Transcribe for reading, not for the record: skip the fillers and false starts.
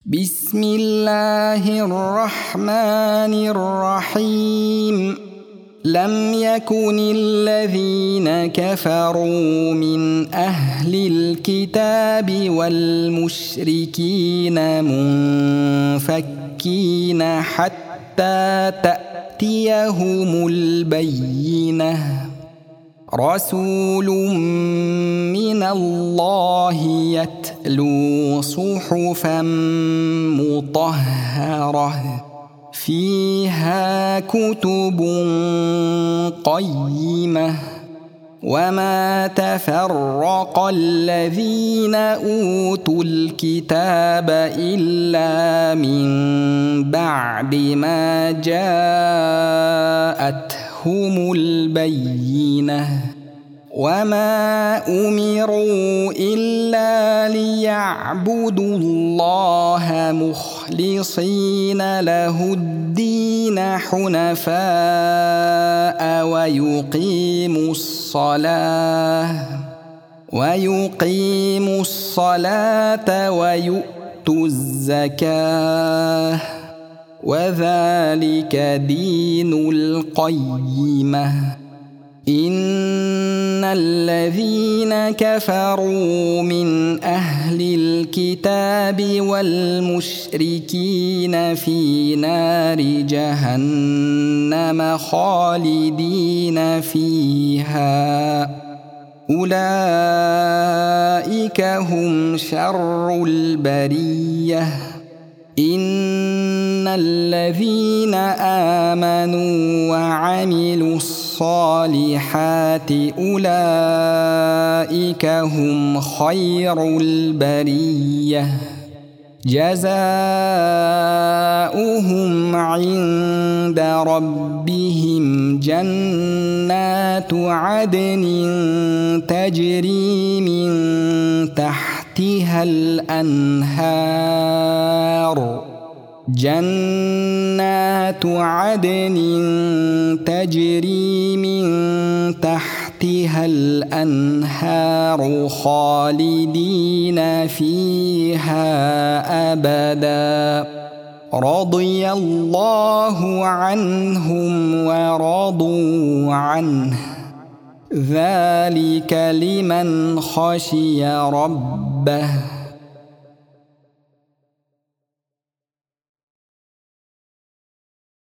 بسم الله الرحمن الرحيم. لم يكن الذين كفروا من أهل الكتاب والمشركين منفكين حتى تأتيهم البينة. رسول من الله يتلو صحفا مطهرة فيها كتب قيمة. وما تفرق الذين أوتوا الكتاب إلا من بعد ما جاءتهم البينة. وما أمروا إلا ليعبدوا الله مخلصين له الدين حنفاء ويقيموا الصلاة ويؤتوا الزكاة وذلك دين القيمة. إن الذين كفروا من أهل الكتاب والمشركين في نار جهنم خالدين فيها أولئك هم شر البرية. إن الذين آمنوا وعملوا الصالحات أولئك هم خير البرية. جزاؤهم عند ربهم جنات عدن تجري من تحتها الأنهار. جنات عدن تجري من تحتها الأنهار خالدين فيها أبدا. رضي الله عنهم ورضوا عنه. ذلك لمن خشي ربه.